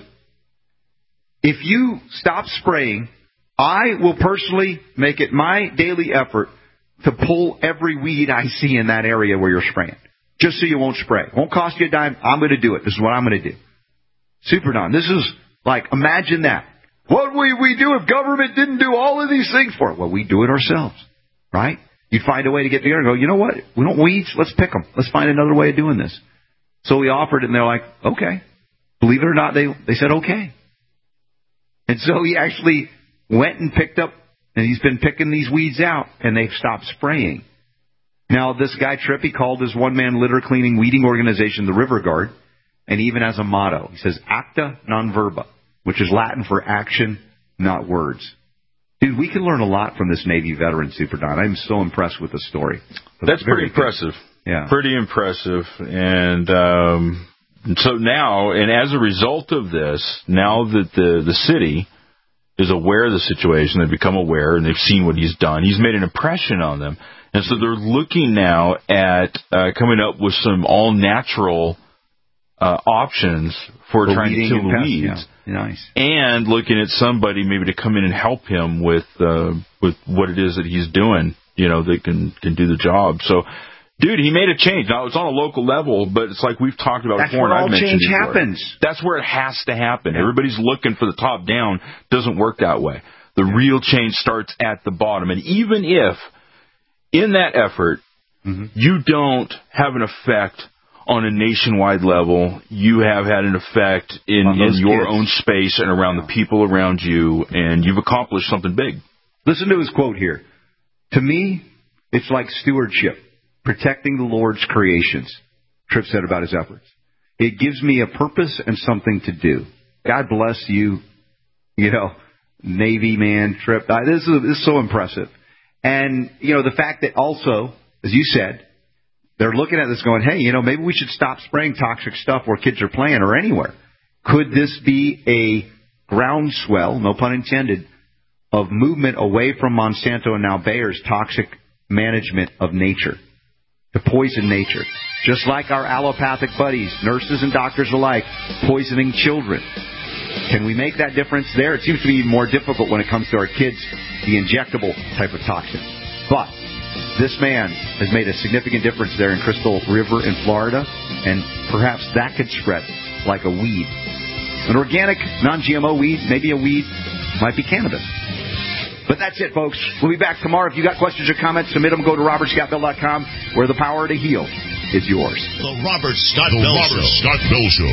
if you stop spraying, I will personally make it my daily effort to pull every weed I see in that area where you're spraying, just so you won't spray. It won't cost you a dime. I'm going to do it. This is what I'm going to do. Super Don, this is like, imagine that. What would we do if government didn't do all of these things for it? Well, we do it ourselves, right? You'd find a way to get together and go, you know what? We don't weeds. Let's pick them. Let's find another way of doing this. So we offered it, and they're like, okay. Believe it or not, they they said okay. And so he actually went and picked up, and he's been picking these weeds out, and they've stopped spraying. Now, this guy, Tripp, he called his one-man litter cleaning weeding organization the River Guard, and even has a motto. He says, acta non verba, which is Latin for action, not words. Dude, we can learn a lot from this Navy veteran, Super Don. I'm so impressed with the story. That's pretty impressive. Yeah. Pretty impressive. And um, so now, and as a result of this, now that the, the city is aware of the situation, they've become aware, and they've seen what he's done, he's made an impression on them. And so they're looking now at uh, coming up with some all-natural uh, options for, for trying to kill the weeds. Yeah. Nice. And looking at somebody maybe to come in and help him with uh, with what it is that he's doing, you know, that can, can do the job. So, dude, he made a change. Now, it's on a local level, but it's like we've talked about That's before. That's where and all I've change before. happens. That's where it has to happen. Yeah. Everybody's looking for the top down. Doesn't work that way. The yeah. real change starts at the bottom. And even if, in that effort, mm-hmm. you don't have an effect on a nationwide level, you have had an effect in, in your kids. own space and around yeah. the people around you, and you've accomplished something big. Listen to his quote here. To me, it's like stewardship, protecting the Lord's creations, Tripp said about his efforts. It gives me a purpose and something to do. God bless you, you know, Navy man, Tripp. This is, this is so impressive. And, you know, the fact that also, as you said, they're looking at this going, hey, you know, maybe we should stop spraying toxic stuff where kids are playing or anywhere. Could this be a groundswell, no pun intended, of movement away from Monsanto and now Bayer's toxic management of nature, to poison nature? Just like our allopathic buddies, nurses and doctors alike, poisoning children. Can we make that difference there? It seems to be more difficult when it comes to our kids, the injectable type of toxins. But this man has made a significant difference there in Crystal River in Florida, and perhaps that could spread like a weed. An organic, non-G M O weed, maybe a weed, might be cannabis. But that's it, folks. We'll be back tomorrow. If you got questions or comments, submit them. Go to robert scott bell dot com, where the power to heal is yours. The Robert Scott the Bell Robert Show. Scott Bell Show.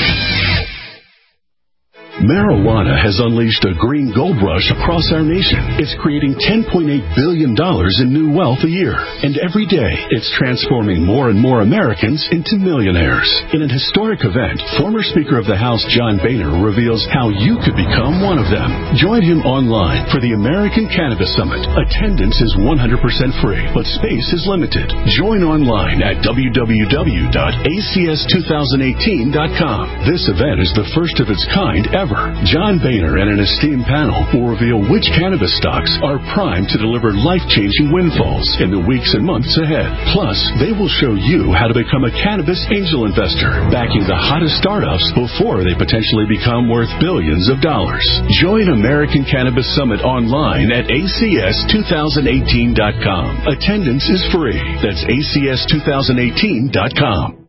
Marijuana has unleashed a green gold rush across our nation. It's creating ten point eight billion dollars in new wealth a year. And every day, it's transforming more and more Americans into millionaires. In an historic event, former Speaker of the House John Boehner reveals how you could become one of them. Join him online for the American Cannabis Summit. Attendance is one hundred percent free, but space is limited. Join online at w w w dot a c s two thousand eighteen dot com. This event is the first of its kind ever. John Boehner and an esteemed panel will reveal which cannabis stocks are primed to deliver life-changing windfalls in the weeks and months ahead. Plus, they will show you how to become a cannabis angel investor, backing the hottest startups before they potentially become worth billions of dollars. Join American Cannabis Summit online at a c s two thousand eighteen dot com. Attendance is free. That's a c s two thousand eighteen dot com.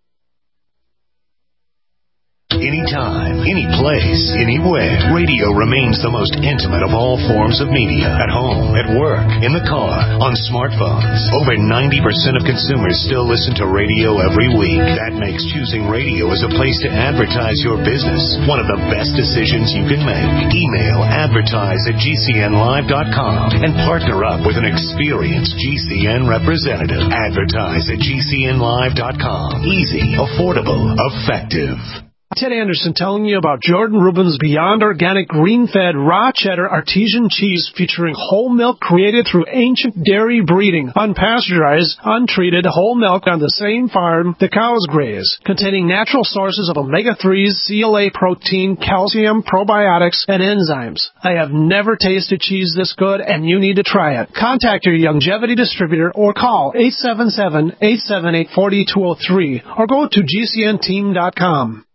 Anytime, any place, anywhere. Radio remains the most intimate of all forms of media. At home, at work, in the car, on smartphones. Over ninety percent of consumers still listen to radio every week. That makes choosing radio as a place to advertise your business one of the best decisions you can make. Email advertise at g c n live dot com and partner up with an experienced G C N representative. Advertise at g c n live dot com. Easy, affordable, effective. Ted Anderson telling you about Jordan Rubin's Beyond Organic Green-Fed Raw Cheddar Artesian Cheese featuring whole milk created through ancient dairy breeding, unpasteurized, untreated whole milk on the same farm the cows graze, containing natural sources of omega threes, C L A protein, calcium, probiotics, and enzymes. I have never tasted cheese this good, and you need to try it. Contact your Youngevity distributor or call eight seven seven, eight seven eight, four two zero three or go to G C N team dot com.